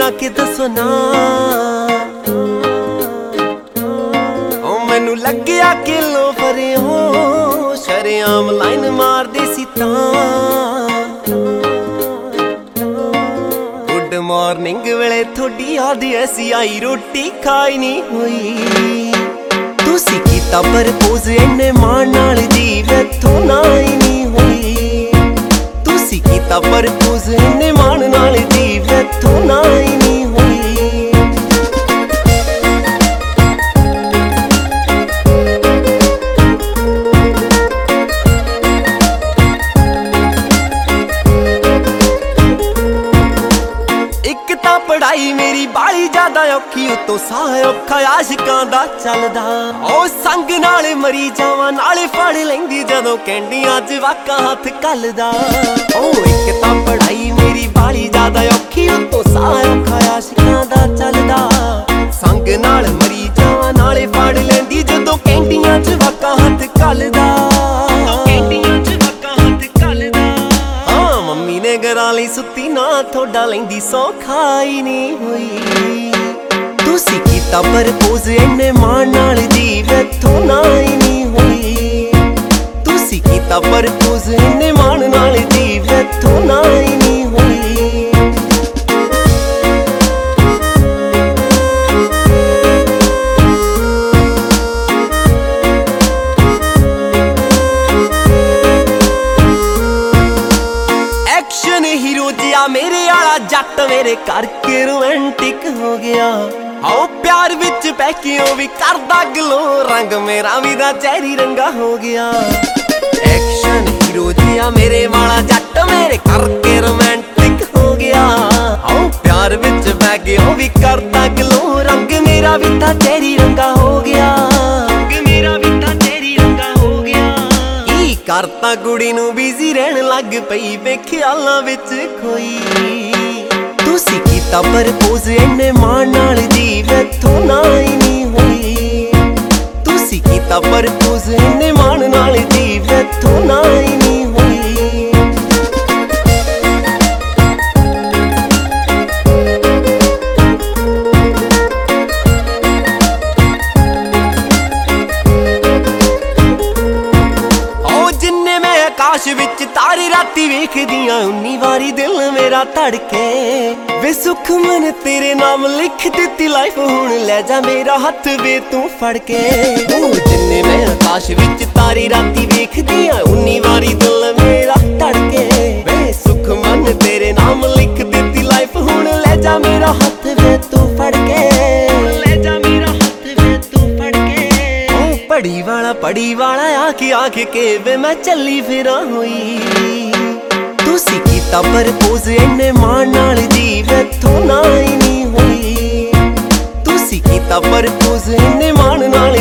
बना के दसो ना मैनू लग्या किलो फरे हो शरेआम लाइन मार दे सी गुड मॉर्निंग वेले थोड़ी याद ऐसी आई रोटी खाई नहीं हुई तुसी कीता प्रपोज इन्ने मान नाल जी मैथों ना ही नहीं हुई तुसी कीता प्रपोज इन्ने मान नाल जी मैथों ना ही नहीं हुई पढ़ाई मेरी बाली ज्यादा औखी उतों साह औखा आशिकां दा चलदा ओ संग नाल मरी जावां नाले फड़ लैंदी जदों कैंडियां च वाका हथ कलदा ओ इक तां पढ़ाई मेरी बाली ज्यादा औखी उतों साह औखा आशिकां दा चलदा संग नाल मरी जावां नाले फड़ लैंदी जदों कैंडियां च वाका हथ कलदा गराली सुती ना थोड़ा लेंदी सौ खाई नहीं हुई तुसी कीता प्रपोज इन्ने मान नाल जी मैथों ना ही नहीं हुई तुसी कीता प्रपोज इन्ने मान नाल जी मैथों ना ही नहीं हुई हीरो जिया मेरे आला जट मेरे करके रोमांटिक हो गया आओ प्यार विच पैके ओ भी करदा गलो रंग मेरा भी दा चेहरी रंगा हो गया एक्शन हीरो जिया मेरे वाला जट मेरे करके रोमांटिक हो गया आओ प्यार विच पैके ओ भी करदा गलो रंग मेरा भी दा चेहरी रंगा हो गया करता कुड़ी नू बिजी रहन लग पई वे ख्यालां विच खोई तुसी कीता प्रपोज इन्ने मान नाल जी मैथों ना ही नहीं हुई तुसी कीता प्रपोज इन्ने मान नाल जी मैथों ना ही नहीं हुई आकाश विच तारे राती वेखदियां उन्नी वारी दिल मेरा धड़के वे सुख मन तेरे नाम लिख दिती लाइफ हुण ले जा मेरा हथ वे तू फड़ के जिन्ने मैं आकाश विच तारे राती वेखदियां उन्नी वारी दिल मेरा धड़के वे सुख मन तेरे नाम लिख दिती लाइफ हुण ले जा मेरा हथ वे तू फड़ के पड़ी वाला आके के वे मैं चली फिरा हुई तुसी कीता प्रपोज इन्ने मान नाल जी मैथों ना ही नहीं हुई तुसी कीता प्रपोज इन्ने मान नाल